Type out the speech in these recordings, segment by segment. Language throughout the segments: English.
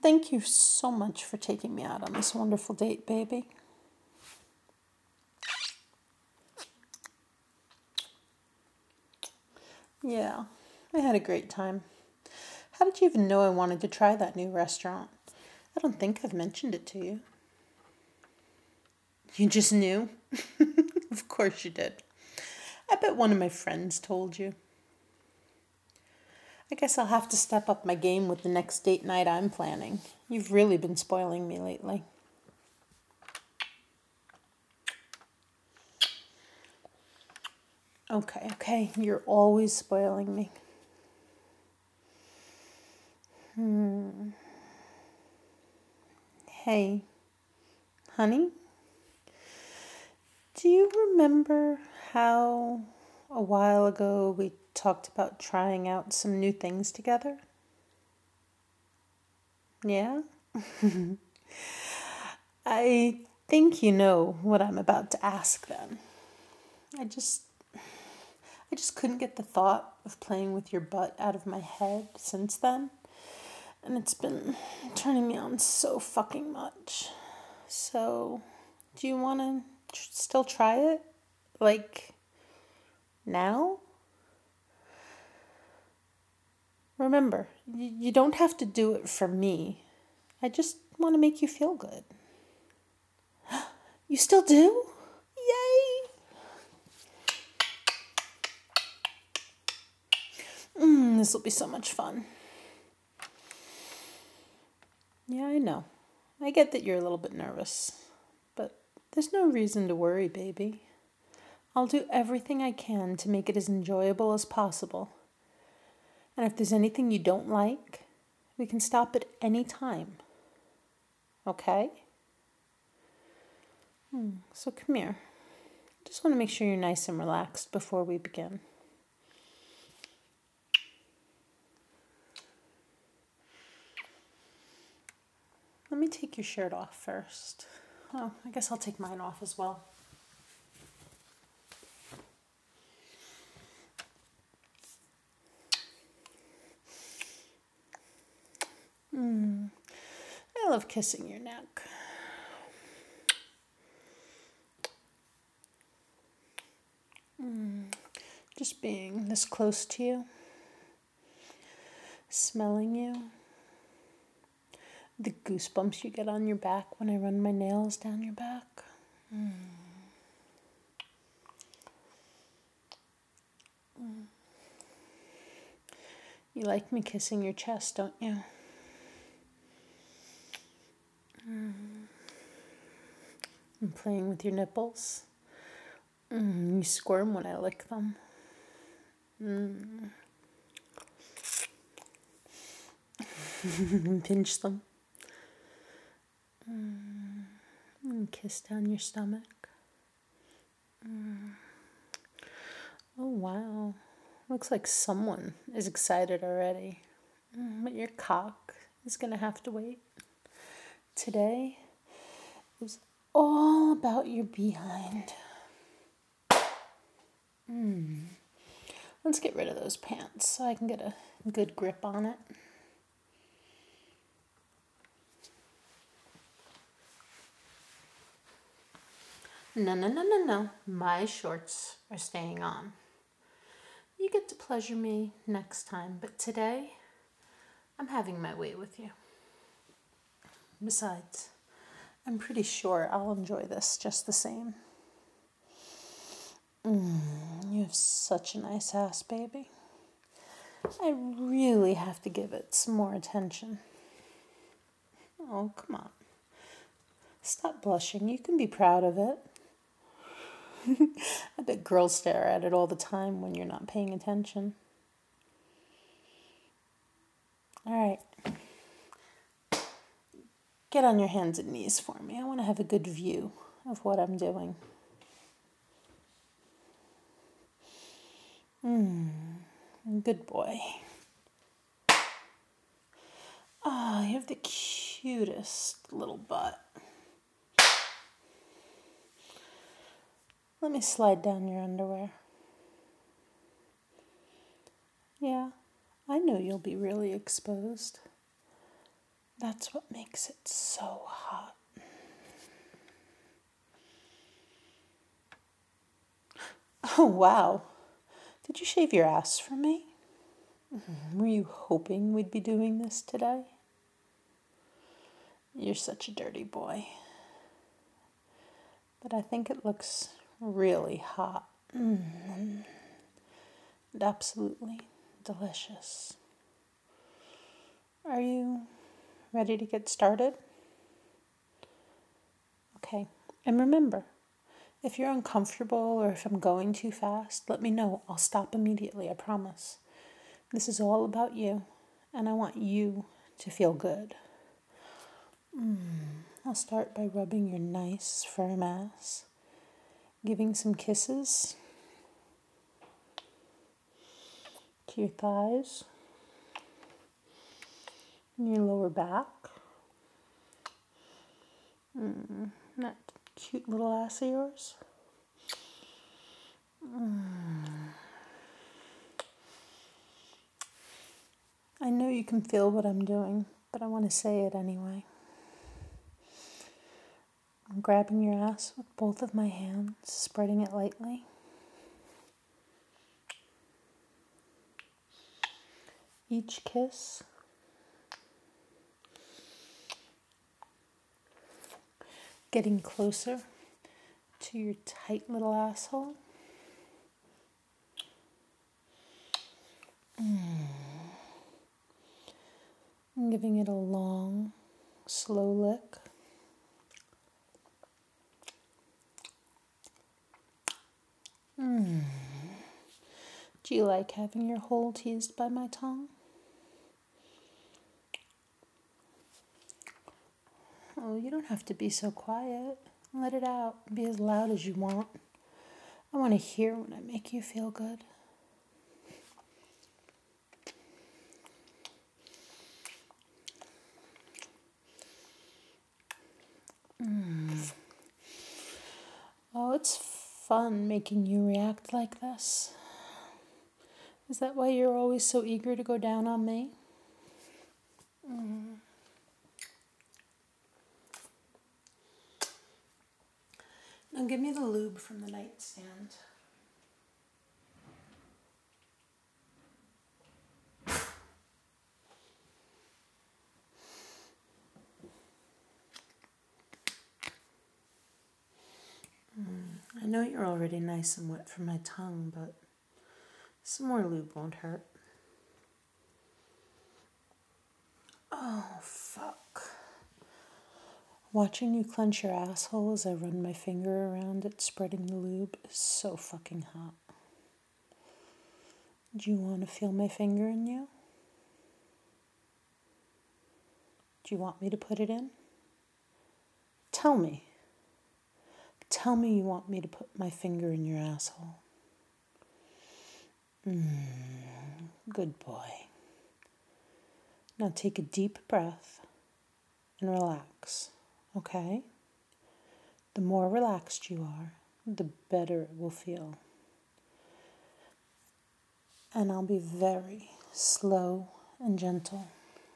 Thank you so much for taking me out on this wonderful date, baby. Yeah, I had a great time. How did you even know I wanted to try that new restaurant? I don't think I've mentioned it to you. You just knew? Of course you did. I bet one of my friends told you. I guess I'll have to step up my game with the next date night I'm planning. You've really been spoiling me lately. Okay, you're always spoiling me. Hey, honey, do you remember how a while ago we talked about trying out some new things together? Yeah? I think you know what I'm about to ask then. I just couldn't get the thought of playing with your butt out of my head since then. And it's been turning me on so fucking much. So, do you want to still try it? Like, now? Remember, you don't have to do it for me. I just want to make you feel good. You still do? Yay! This will be so much fun. Yeah, I know. I get that you're a little bit nervous. But there's no reason to worry, baby. I'll do everything I can to make it as enjoyable as possible. And if there's anything you don't like, we can stop at any time. Okay? So come here. Just want to make sure you're nice and relaxed before we begin. Let me take your shirt off first. Oh, I guess I'll take mine off as well. I love kissing your neck. Just being this close to you. Smelling you. The goosebumps you get on your back when I run my nails down your back. You like me kissing your chest, don't you? I'm playing with your nipples. You squirm when I lick them. Pinch them. And kiss down your stomach. Oh, wow. Looks like someone is excited already. But your cock is going to have to wait. Today is all about your behind. Let's get rid of those pants so I can get a good grip on it. No. My shorts are staying on. You get to pleasure me next time, but today I'm having my way with you. Besides, I'm pretty sure I'll enjoy this just the same. You have such a nice ass, baby. I really have to give it some more attention. Oh, come on. Stop blushing. You can be proud of it. I bet girls stare at it all the time when you're not paying attention. All right. Get on your hands and knees for me. I want to have a good view of what I'm doing. Good boy. Oh, you have the cutest little butt. Let me slide down your underwear. Yeah, I know you'll be really exposed. That's what makes it so hot. Oh, wow. Did you shave your ass for me? Were you hoping we'd be doing this today? You're such a dirty boy. But I think it looks really hot. And absolutely delicious. Are you ready to get started? Okay. And remember, if you're uncomfortable or if I'm going too fast, let me know. I'll stop immediately, I promise. This is all about you, and I want you to feel good. I'll start by rubbing your nice, firm ass, giving some kisses to your thighs, and your lower back. That cute little ass of yours. I know you can feel what I'm doing, but I want to say it anyway. I'm grabbing your ass with both of my hands, spreading it lightly. Each kiss getting closer to your tight little asshole. I'm giving it a long, slow lick. Do you like having your hole teased by my tongue? Oh, you don't have to be so quiet. Let it out. Be as loud as you want. I want to hear when I make you feel good. Oh, it's fun making you react like this. Is that why you're always so eager to go down on me? Now give me the lube from the nightstand. I know you're already nice and wet from my tongue, but some more lube won't hurt. Oh, fuck. Watching you clench your asshole as I run my finger around it, spreading the lube, is so fucking hot. Do you want to feel my finger in you? Do you want me to put it in? Tell me. Tell me you want me to put my finger in your asshole. Good boy. Now take a deep breath and relax, okay? The more relaxed you are, the better it will feel. And I'll be very slow and gentle.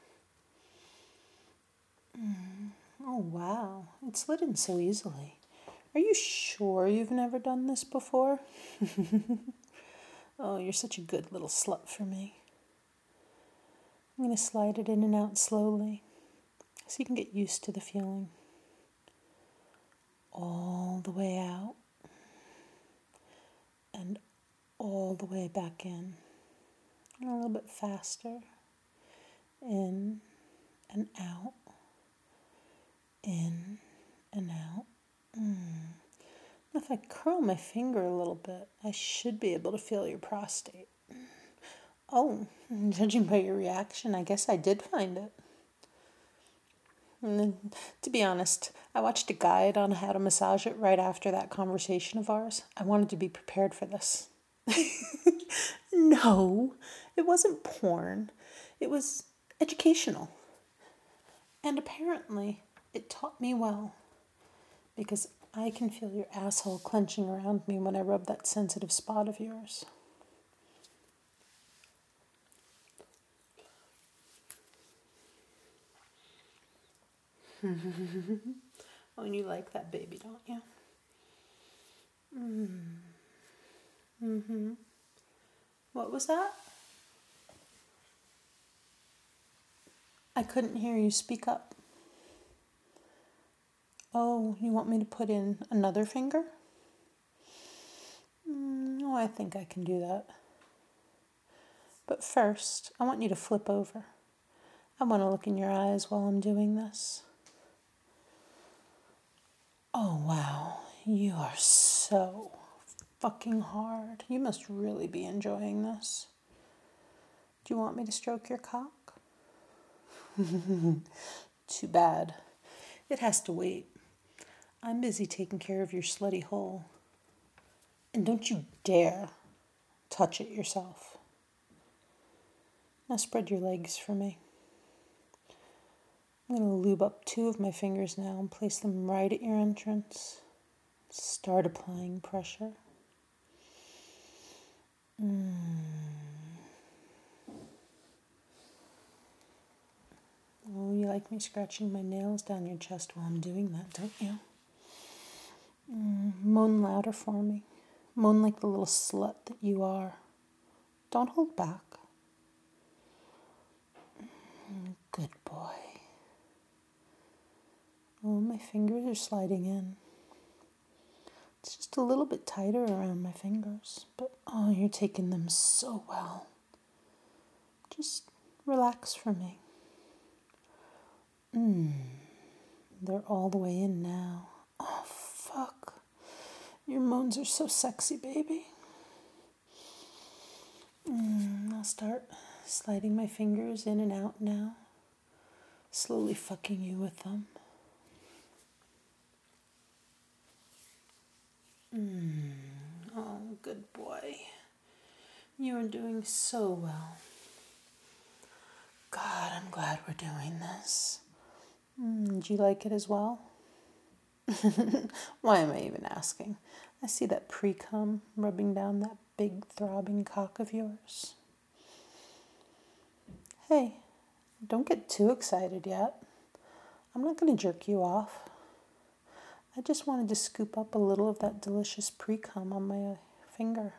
Oh, wow. It slid in so easily. Are you sure you've never done this before? Oh, you're such a good little slut for me. I'm going to slide it in and out slowly so you can get used to the feeling. All the way out and all the way back in. And a little bit faster. In and out. In and out. If I curl my finger a little bit, I should be able to feel your prostate. Oh, judging by your reaction, I guess I did find it. And then, to be honest, I watched a guide on how to massage it right after that conversation of ours. I wanted to be prepared for this. No, it wasn't porn. It was educational. And apparently, it taught me well. Because I can feel your asshole clenching around me when I rub that sensitive spot of yours. Oh, and you like that baby, don't you? Mm-hmm. What was that? I couldn't hear you. Speak up. Oh, you want me to put in another finger? Oh, I think I can do that. But first, I want you to flip over. I want to look in your eyes while I'm doing this. Oh, wow. You are so fucking hard. You must really be enjoying this. Do you want me to stroke your cock? Too bad. It has to wait. I'm busy taking care of your slutty hole. And don't you dare touch it yourself. Now spread your legs for me. I'm going to lube up 2 of my fingers now and place them right at your entrance. Start applying pressure. Oh, you like me scratching my nails down your chest while I'm doing that, don't you? Moan louder for me. Moan like the little slut that you are. Don't hold back. Good boy. Oh, my fingers are sliding in. It's just a little bit tighter around my fingers, but oh, you're taking them so well. Just relax for me. They're all the way in now. Oh, fuck. Your moans are so sexy, baby. I'll start sliding my fingers in and out now. Slowly fucking you with them. Oh, good boy. You are doing so well. God, I'm glad we're doing this. Do you like it as well? Why am I even asking? I see that pre-cum rubbing down that big throbbing cock of yours. Hey, don't get too excited yet. I'm not going to jerk you off. I just wanted to scoop up a little of that delicious pre-cum on my finger.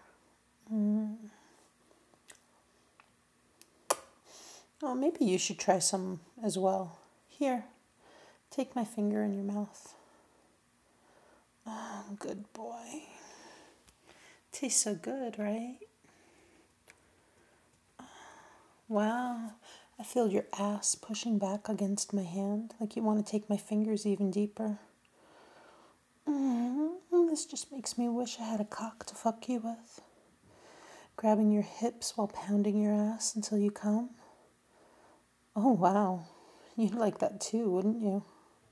Oh, maybe you should try some as well. Here, take my finger in your mouth. Oh, good boy. Tastes so good, right? Wow, I feel your ass pushing back against my hand, like you want to take my fingers even deeper. This just makes me wish I had a cock to fuck you with. Grabbing your hips while pounding your ass until you come. Oh, wow. You'd like that too, wouldn't you?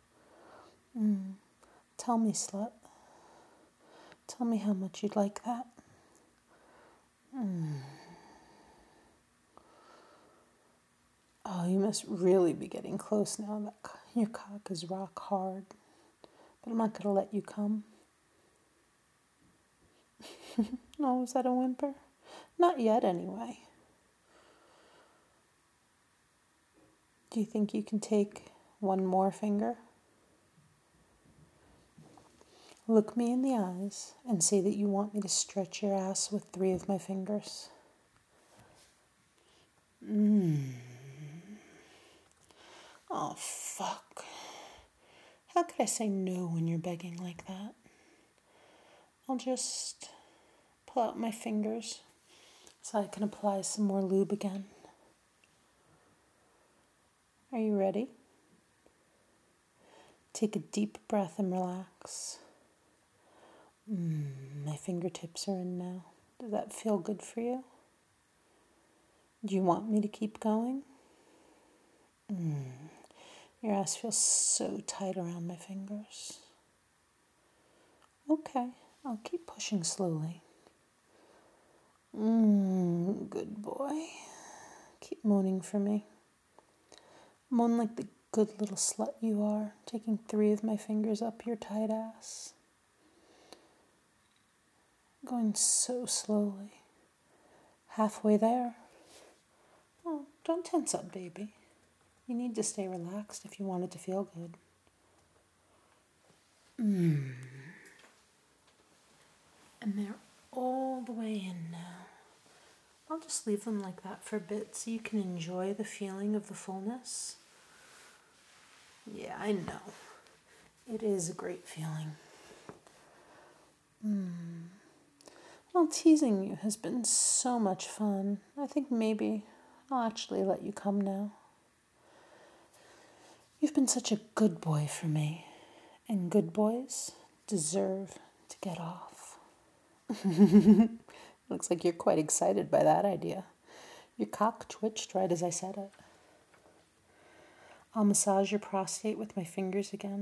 Tell me, slut. Tell me how much you'd like that. Oh, you must really be getting close now that your cock is rock hard. But I'm not going to let you come. Oh, is that a whimper? Not yet, anyway. Do you think you can take one more finger? Look me in the eyes and say that you want me to stretch your ass with 3 of my fingers. Oh, fuck. How could I say no when you're begging like that? I'll just pull out my fingers so I can apply some more lube again. Are you ready? Take a deep breath and relax. My fingertips are in now. Does that feel good for you? Do you want me to keep going? Your ass feels so tight around my fingers. Okay, I'll keep pushing slowly. Good boy. Keep moaning for me. Moan like the good little slut you are, taking 3 of my fingers up your tight ass. Going so slowly. Halfway there. Oh, don't tense up, baby. You need to stay relaxed if you want it to feel good. And they're all the way in now. I'll just leave them like that for a bit so you can enjoy the feeling of the fullness. Yeah, I know. It is a great feeling. Well, teasing you has been so much fun. I think maybe I'll actually let you come now. You've been such a good boy for me, and good boys deserve to get off. Looks like you're quite excited by that idea. Your cock twitched right as I said it. I'll massage your prostate with my fingers again.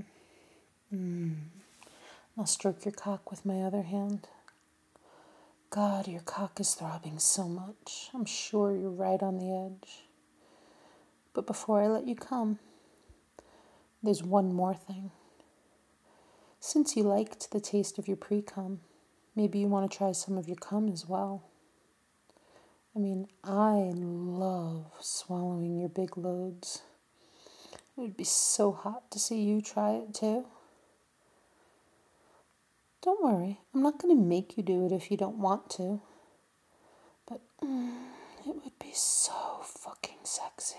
I'll stroke your cock with my other hand. God, your cock is throbbing so much. I'm sure you're right on the edge. But before I let you come, there's one more thing. Since you liked the taste of your pre-cum, maybe you want to try some of your cum as well. I mean, I love swallowing your big loads. It would be so hot to see you try it too. Don't worry, I'm not going to make you do it if you don't want to. But it would be so fucking sexy.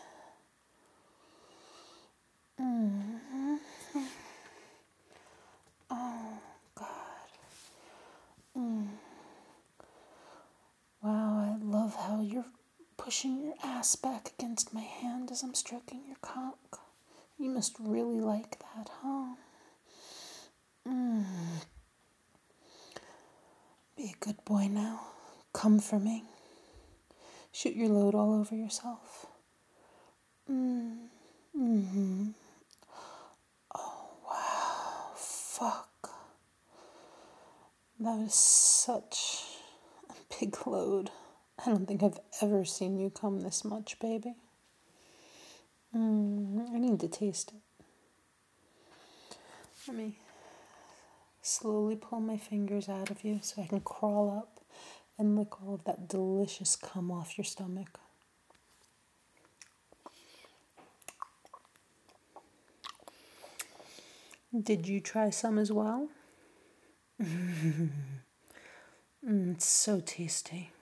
Oh, God. Wow, I love how you're pushing your ass back against my hand as I'm stroking your cock. You must really like that, huh? Be a good boy now. Come for me. Shoot your load all over yourself. Oh, wow. Fuck. That was such a big load. I don't think I've ever seen you come this much, baby. I need to taste it. Let me slowly pull my fingers out of you so I can crawl up and lick all of that delicious cum off your stomach. Did you try some as well? It's so tasty.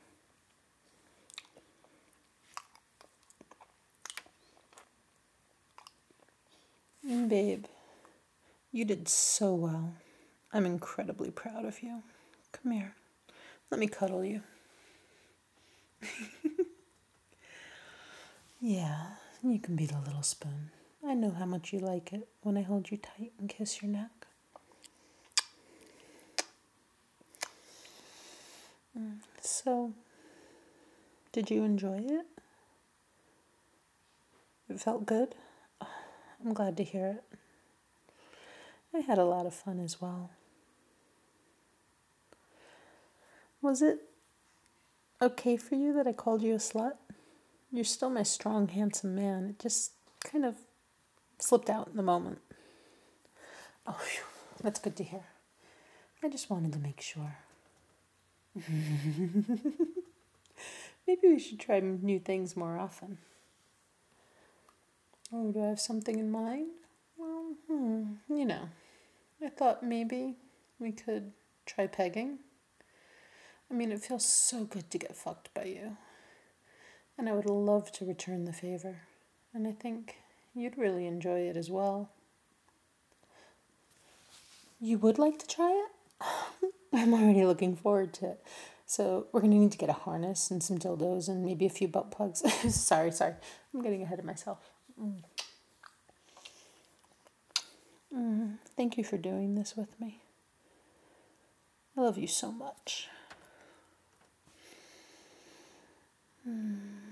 Babe, you did so well. I'm incredibly proud of you. Come here. Let me cuddle you. Yeah, you can be the little spoon. I know how much you like it when I hold you tight and kiss your neck. So, did you enjoy it? It felt good? I'm glad to hear it. I had a lot of fun as well. Was it okay for you that I called you a slut? You're still my strong, handsome man. It just kind of slipped out in the moment. Oh, phew. That's good to hear. I just wanted to make sure. Maybe we should try new things more often. Oh, do I have something in mind? Well, I thought maybe we could try pegging. I mean, it feels so good to get fucked by you. And I would love to return the favor. And I think you'd really enjoy it as well. You would like to try it? I'm already looking forward to it. So we're going to need to get a harness and some dildos and maybe a few butt plugs. sorry. I'm getting ahead of myself. Thank you for doing this with me. I love you so much.